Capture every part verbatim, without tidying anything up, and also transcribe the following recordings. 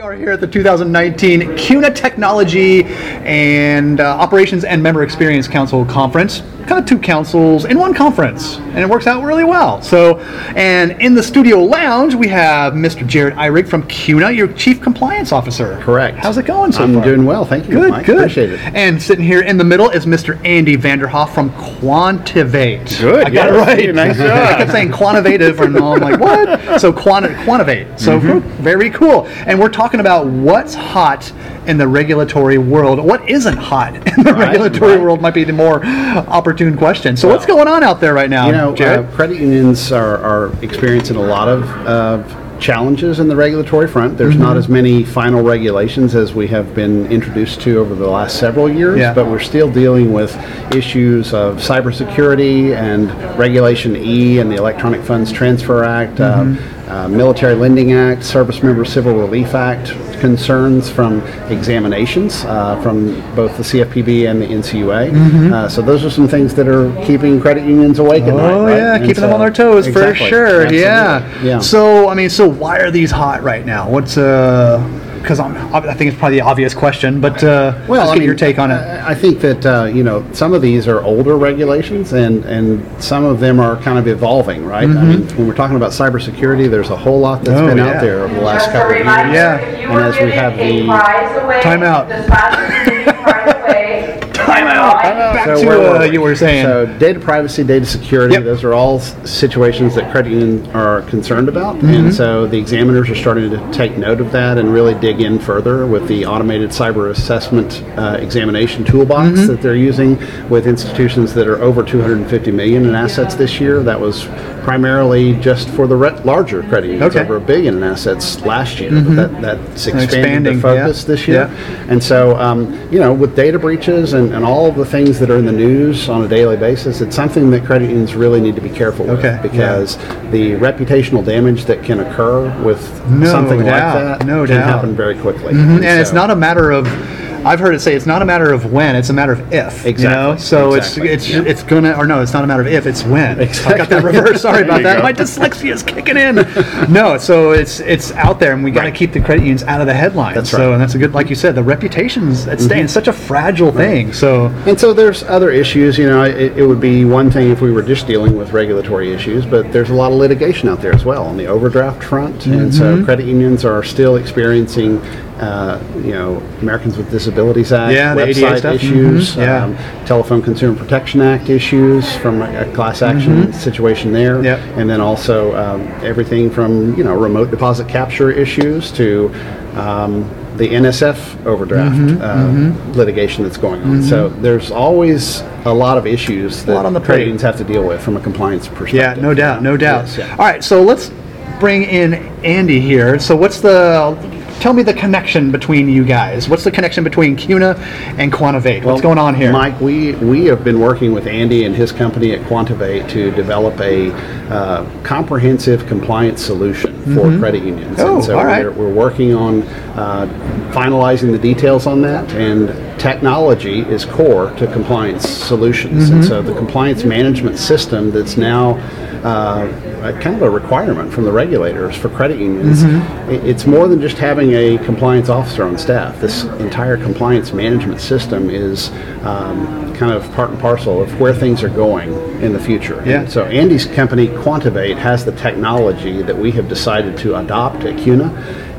are here at the two thousand nineteen CUNA Technology and uh, Operations and Member Experience Council Conference. Kind of two councils in one conference, and it works out really well. So, and in the studio lounge, we have Mister Jared Eyrig from CUNA, your Chief Compliance Officer. Correct. How's it going so I'm far? I'm doing well, thank you, Good, Mike. good. Appreciate it. And sitting here in the middle is Mister Andy Vanderhoff from Quantivate. Good, I got yes. it right. Nice job. I kept saying quantitative, and I'm like, what? So quanti- Quantivate. So Mm-hmm. very cool. And we're talking about what's hot in the regulatory world. What isn't hot in the Right, regulatory right. world might be the more opportune question. So Well, what's going on out there right now, You know, Jared? uh, credit unions are, are experiencing a lot of uh, challenges in the regulatory front. There's Mm-hmm. not as many final regulations as we have been introduced to over the last several years, Yeah. but we're still dealing with issues of cybersecurity and Regulation E and the Electronic Funds Transfer Act, Mm-hmm. uh, uh, Military Lending Act, Service Member Civil Relief Act, concerns from examinations uh, from both the C F P B and the N C U A. Uh, so those are some things that are keeping credit unions awake at night. Oh right? yeah, And keeping them so- on their toes Exactly. for sure. Absolutely. Yeah. Yeah. So I mean, so why are these hot right now? What's uh? Because I'm, I think it's probably the obvious question, but uh, Well, let's I get mean, your take on it. I I think that uh, you know some of these are older regulations, and and some of them are kind of evolving, right? I mean, when we're talking about cybersecurity, there's a whole lot that's Mm-hmm. Oh, been yeah. out there over the last Just a couple of years. reminder, Yeah. if you And were as we giving have a the- prize away, Time out. the sponsors giving a prize away. Time out. Back So to where were uh, we? you were saying. So data privacy, data security, Yep. those are all s- situations that credit unions are concerned about. Mm-hmm. And so the examiners are starting to take note of that and really dig in further with the automated cyber assessment uh, examination toolbox Mm-hmm. that they're using with institutions that are over two hundred fifty million in assets this year. That was primarily just for the re- larger credit unions, Okay. over a billion in assets last year. But that, that's expanded Expanding, the focus yeah. this year. Yeah. And so, um, you know, with data breaches and, and all of the things that are in the news on a daily basis, it's something that credit unions really need to be careful with, Okay, because the reputational damage that can occur with No something doubt, like that no can doubt. happen very quickly. and it's so- not a matter of, I've heard it say it's not a matter of when, it's a matter of if. You know? Exactly, So exactly, it's it's yeah. it's gonna, or no, it's not a matter of if, it's when. Exactly. I got that reversed. Sorry about There that. you go. My dyslexia is kicking in. No, so it's it's out there, and we got to Right. keep the credit unions out of the headlines. That's So, right. and that's a good, like you said, the reputation's at stake. It's such a fragile thing. So And so there's other issues, you know, it, it would be one thing if we were just dealing with regulatory issues, but there's a lot of litigation out there as well on the overdraft front. And Mm-hmm. so credit unions are still experiencing, uh, you know, Americans with Disabilities Act, Yeah, the A D A website stuff. issues, Mhm. Yeah. um, Telephone Consumer Protection Act issues from a, a class action situation there. Mm-hmm. Yep. And then also um, everything from, you know, remote deposit capture issues to um, the N S F overdraft Mm-hmm. uh, litigation that's going on. So there's always a lot of issues that lot on the credit plate. unions have to deal with from a compliance perspective. yeah, no doubt, no doubt. Yes, yeah. All right, so let's bring in Andy here. So what's the, tell me the connection between you guys. What's the connection between CUNA and Quantivate? What's going on here? Mike, we, we have been working with Andy and his company at Quantivate to develop a uh, comprehensive compliance solution for credit unions. Oh, and so all right. we're, we're working on uh, finalizing the details on that, and technology is core to compliance solutions. Mm-hmm. And so the compliance management system that's now uh, a kind of a requirement from the regulators for credit unions, Mm-hmm. it- it's more than just having a compliance officer on staff. This entire compliance management system is um, kind of part and parcel of where things are going in the future. Yeah. And so Andy's company, Quantivate, has the technology that we have decided to adopt at CUNA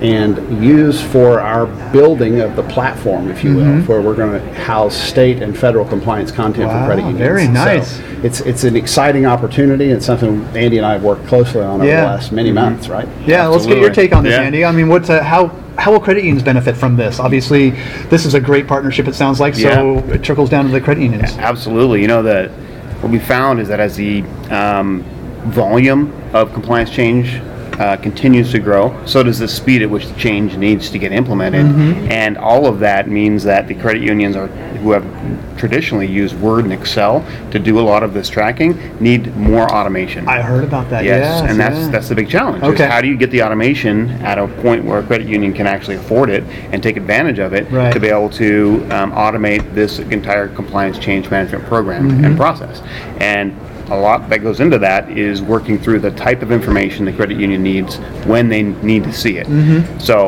and use for our building of the platform, if you will, Mm-hmm. where we're going to house state and federal compliance content Wow, for credit unions. very So nice. it's it's an exciting opportunity. It's something Andy and I have worked closely on over Yeah. the last many months, right? Yeah, let's get your Absolutely. take on this, Yeah. Andy. I mean, what's uh, how how will credit unions benefit from this? Obviously, this is a great partnership. It sounds like, so Yeah. it trickles down to the credit unions. Absolutely. You know, that what we found is that as the um, volume of compliance change uh, continues to grow, so does the speed at which the change needs to get implemented. And all of that means that the credit unions are, who have traditionally used Word and Excel to do a lot of this tracking, need more automation. I heard about that. Yes, Yes, and that's yeah. that's the big challenge. Okay. Is how do you get the automation at a point where a credit union can actually afford it and take advantage of it Right. to be able to um, automate this entire compliance change management program Mm-hmm. and process? And a lot that goes into that is working through the type of information the credit union needs when they need to see it. Mm-hmm. So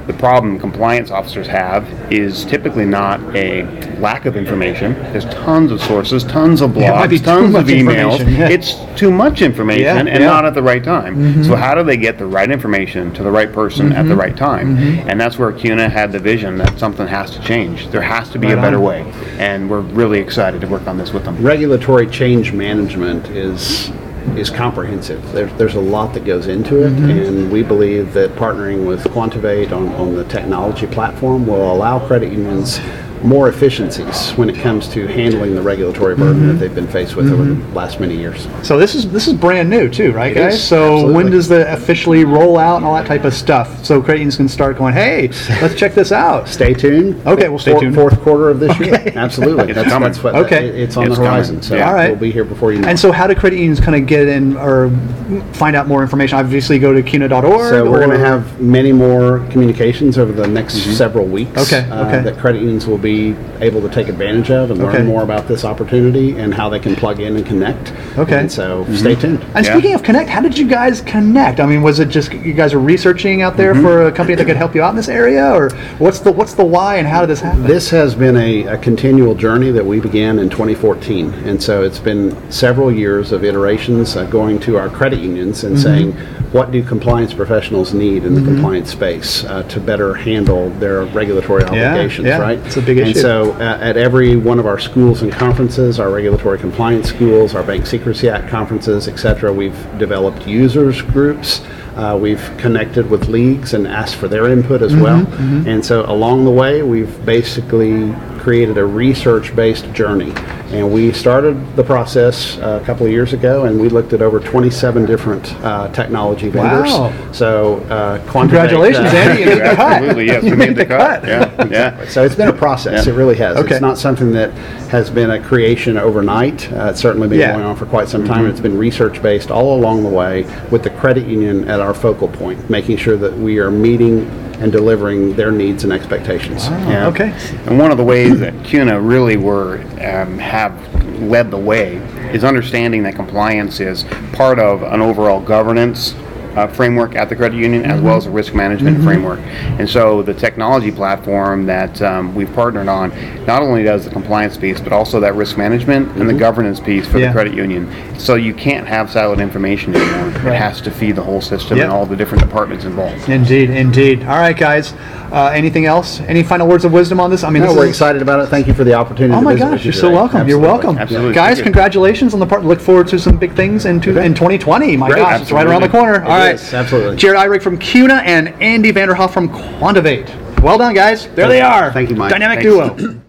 The problem compliance officers have is typically not a lack of information. There's tons of sources, tons of Yeah, it might be blogs, too tons much of emails. information, yeah. It's too much information Yeah, and yeah. not at the right time. So how do they get the right information to the right person at the right time? And that's where CUNA had the vision that something has to change. There has to be Right a better on. way. And we're really excited to work on this with them. Regulatory change management is is comprehensive. There's, there's a lot that goes into it, and we believe that partnering with Quantivate on, on the technology platform will allow credit unions more efficiencies when it comes to handling the regulatory burden that they've been faced with over the last many years. So this is this is brand new too, right, It guys? is, So absolutely. when does the officially roll out and all that type of stuff? So credit unions can start going, hey, let's check this out. Stay tuned. Okay, we'll stay Four- tuned. Fourth quarter of this year. Absolutely. It's that's, coming. that's what, Okay. it- it's on It's the horizon. coming. So Yeah. All right. we'll be here before you know. And it. so how do credit unions kind of get in or find out more information? Obviously go to cuna dot org. So we're going or- to have many more communications over the next several weeks. Okay, uh, okay. That credit unions will be able to take advantage of and Okay. learn more about this opportunity and how they can plug in and connect. Okay. And so stay tuned. And Yeah. speaking of connect, how did you guys connect? I mean, was it just you guys are researching out there for a company that could help you out in this area, or what's the what's the why and how did this happen? This has been a, a continual journey that we began in twenty fourteen, and so it's been several years of iterations uh, going to our credit unions and saying, what do compliance professionals need in the compliance space uh, to better handle their regulatory Yeah, obligations, yeah, right? it's a big and issue. so uh, at every one of our schools and conferences, our regulatory compliance schools, our Bank Secrecy Act conferences, et cetera, we've developed users groups. Uh, we've connected with leagues and asked for their input as well. And so along the way, we've basically created a research-based journey. And we started the process uh, a couple of years ago, and we looked at over twenty-seven different uh, technology vendors. Wow. So, uh, Quantivate, Congratulations, uh, Andy, you made the cut. Absolutely, yes, we made the cut. Yeah, yeah. So it's been a process. Yeah. It really has. Okay. It's not something that has been a creation overnight. Uh, it's certainly been Yeah. going on for quite some time. It's been research based all along the way, with the credit union at our focal point, making sure that we are meeting and delivering their needs and expectations. Yeah. Okay. And one of the ways that CUNA really were um, have led the way is understanding that compliance is part of an overall governance uh, framework at the credit union, as well as a risk management framework. And so the technology platform that um, we've partnered on not only does the compliance piece, but also that risk management and the governance piece for Yeah. the credit union. So you can't have siloed information anymore. It has to feed the whole system Yep. and all the different departments involved. Indeed, indeed. All right, guys. Uh, anything else? Any final words of wisdom on this? I mean, No, this we're is, excited about it. Thank you for the opportunity Oh to my visit gosh, with you you're so today. welcome. You're Absolutely. welcome. Absolutely. Guys, Thank you. congratulations on the part. Look forward to some big things in, two, in twenty twenty. My Great. gosh, it's right around the corner. All right. is, absolutely. Jared Eyrick from CUNA and Andy Vanderhoff from Quantivate. Well done, guys. There they are. Thank you, Mike. Dynamic Thanks. duo.